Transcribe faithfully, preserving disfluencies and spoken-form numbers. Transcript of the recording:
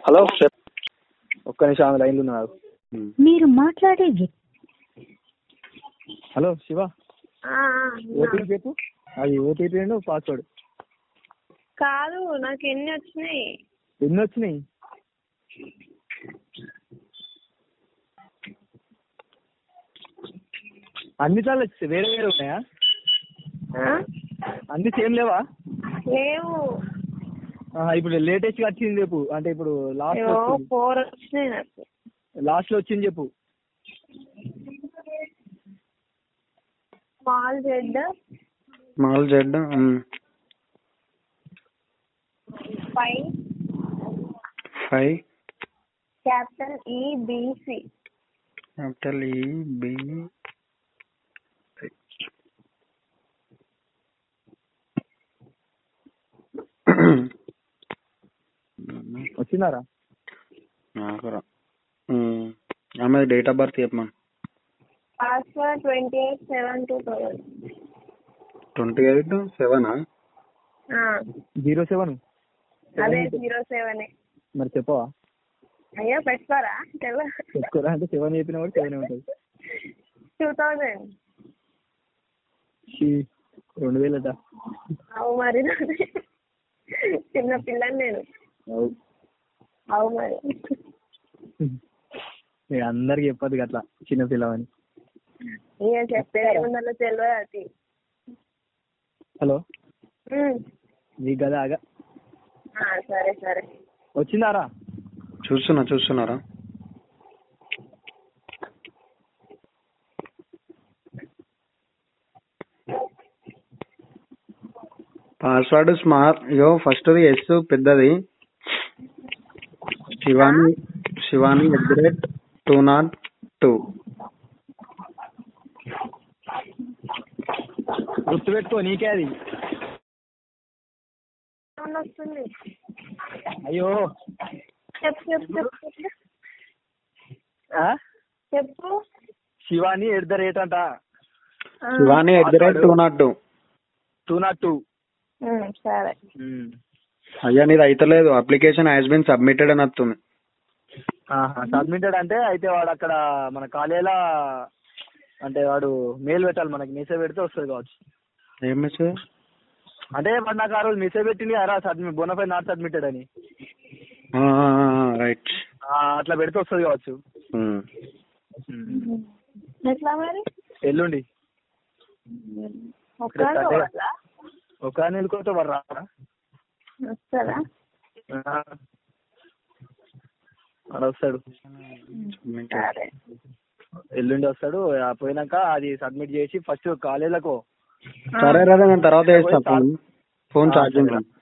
Hello ఒక్క నిమిషం ఆమె లైన్లో ఉన్నారు. మీరు మాట్లాడే హలో శివ, ఓటీపీ చెప్పు. అది ఓటీపీ అండి పాస్వర్డ్ కాదు. నాకు ఎన్ని వచ్చినాయి ఎన్ని వచ్చినాయి అన్ని సార్లు వచ్చాయి. వేరే వేరే ఉన్నాయా? అన్ని సేమ్ లేవా? లేవు. ఇప్పుడు లేటెస్ట్ గా వచ్చింది చెప్పు. అంటే ఇప్పుడు లాస్ట్ ఫోర్ వచ్చినాయి నాకు. లాస్ట్ లో వచ్చింది చెప్పు. Small Z small Z five five capital E BC capital E B వచ్చిందారా? ఆమె డేట్ ఆఫ్ బర్త్ చెప్పమా. Password twenty eight seven two thousand twenty eight సెవెనా జీరో సెవెన్ అదే జీరో సెవెన్. మరి చెప్పవా? అయ్యో పెట్టుకోరా. పెట్టుకోరా అంటే సెవెన్ చెప్పిన కూడా సెవెన్ ఉంటుంది. టూ థౌసండ్ రెండు వేలట. అవు మరి చిన్న పిల్లని నేను. అవు మరి అందరికి చెప్పదు అట్లా చిన్న పిల్లవని. ఇక చెప్పేది ముందర తెలియదు అది. హలో నీకు కదా ఆగా. సరే సరే వచ్చిందారా? చూస్తున్నా చూస్తున్నారా? పాస్వర్డ్ స్మార్ట్ యో ఫస్ట్ ఎస్ పెద్దది Shivani Shivani at the rate two naught two. గుర్తుపెట్టుకో నీకే అది. వస్తుంది. అయ్యో చెప్పు చెప్పు చెప్పు చెప్పు. శివాని ఎట్ ద రేట్ అంట. Shivani at the rate two naught two two naught two సరే. అయ్యా నీది అయితలేదు. అప్లికేషన్ హ్యాస్ బీన్ సబ్మిటెడ్ అని వస్తుంది. సబ్మిటెడ్ అంటే అయితే వాడు అక్కడ మన కాలేజీలో అంటే వాడు మెయిల్ పెట్టాలి మనకి. మెసేజ్ పెడితే వస్తుంది కావచ్చు. ఏం మెసేజ్ అంటే వాడు నాకు ఆ రోజు మెసేజ్ పెట్టింది కదా సబ్మిట్ బోనఫైడ్ నాట్ సబ్మిటెడ్ అని. రైట్ అట్లా పెడితే వస్తుంది కావచ్చు. ఎట్లా మరి? ఎల్లుండి ఒక నెలకోతే వాడు రారా? వస్తారా? వాడు వస్తాడు ఎల్లుండి వస్తాడు. పోయినాక అది సబ్మిట్ చేసి ఫస్ట్ కాలేజీలకు. సరే రా నేను తర్వాత వేస్తా ఫోన్ ఛార్జింగ్.